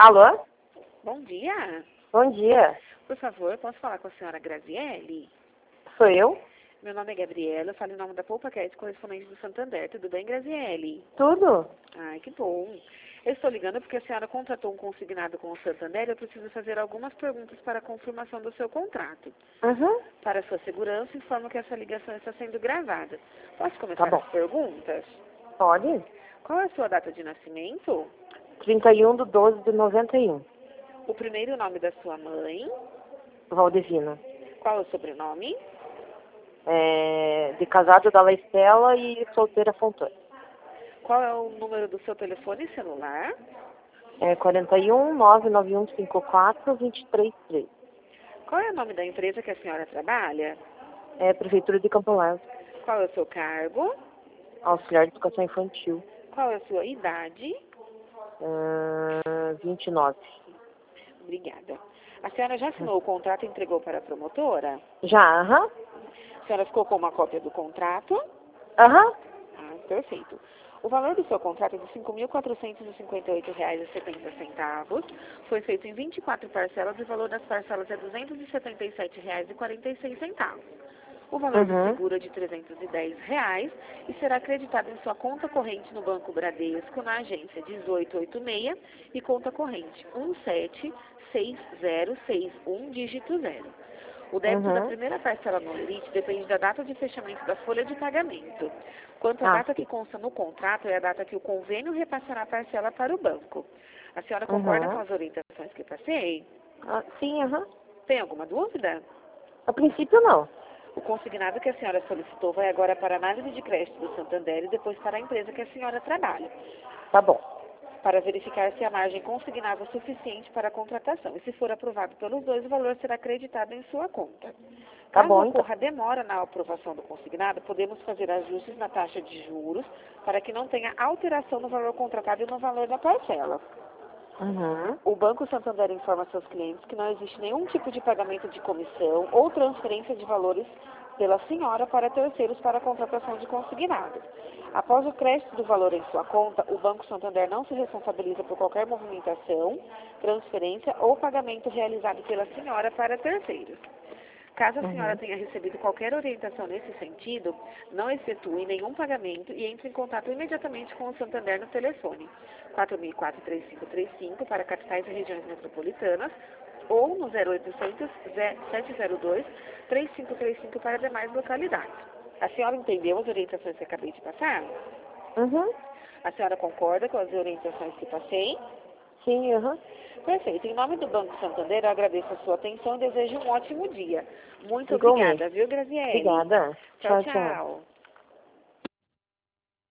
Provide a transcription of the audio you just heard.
Alô? Bom dia. Bom dia. Por favor, posso falar com a senhora Graziele? Sou eu? Meu nome é Gabriela, eu falo em nome da PoupaCast, correspondente do Santander. Tudo bem, Graziele? Tudo? Ai, que bom. Eu estou ligando porque a senhora contratou um consignado com o Santander e eu preciso fazer algumas perguntas para a confirmação do seu contrato. Uhum. Para sua segurança, informo que essa ligação está sendo gravada. Posso começar Tá bom. as perguntas? Pode? Qual é a sua data de nascimento? 31/12/91. O primeiro nome da sua mãe? Valdevina. Qual é o sobrenome? De casado da Estela e solteira Fontana. Qual é o número do seu telefone celular? 41 991 54 233. Qual é o nome da empresa que a senhora trabalha? Prefeitura de Campo Largo. Qual é o seu cargo? Auxiliar de Educação Infantil. Qual é a sua idade? 29. Obrigada. A senhora já assinou o contrato e entregou para a promotora? Já, aham. A senhora ficou com uma cópia do contrato? Aham. Ah, perfeito. O valor do seu contrato é de R$ 5.458,70. Foi feito em 24 parcelas e o valor das parcelas é R$ 277,46. O valor do seguro é de R$ 310 e será acreditado em sua conta corrente no Banco Bradesco, na agência 1886 e conta corrente 176061, dígito 0. O débito da primeira parcela no limite depende da data de fechamento da folha de pagamento. Quanto à data que consta no contrato, é a data que o convênio repassará a parcela para o banco. A senhora concorda com as orientações que passei? Sim, aham. Tem alguma dúvida? A princípio, não. O consignado que a senhora solicitou vai agora para a análise de crédito do Santander e depois para a empresa que a senhora trabalha, Tá bom. para verificar se a margem consignada é suficiente para a contratação. E se for aprovado pelos dois, o valor será acreditado em sua conta. Tá Caso bom, então. ocorra demora na aprovação do consignado, podemos fazer ajustes na taxa de juros para que não tenha alteração no valor contratado e no valor da parcela. O Banco Santander informa seus clientes que não existe nenhum tipo de pagamento de comissão ou transferência de valores pela senhora para terceiros para a contratação de consignado. Após o crédito do valor em sua conta, o Banco Santander não se responsabiliza por qualquer movimentação, transferência ou pagamento realizado pela senhora para terceiros. Caso a senhora tenha recebido qualquer orientação nesse sentido, não efetue nenhum pagamento e entre em contato imediatamente com o Santander no telefone 4004-3535 para capitais e regiões metropolitanas ou no 0800 702 3535 para demais localidades. A senhora entendeu as orientações que acabei de passar? A senhora concorda com as orientações que passei? Sim, aham. Perfeito. Em nome do Banco Santander, eu agradeço a sua atenção e desejo um ótimo dia. Muito Igualmente. obrigada, viu, Graziele? Obrigada. Tchau, tchau.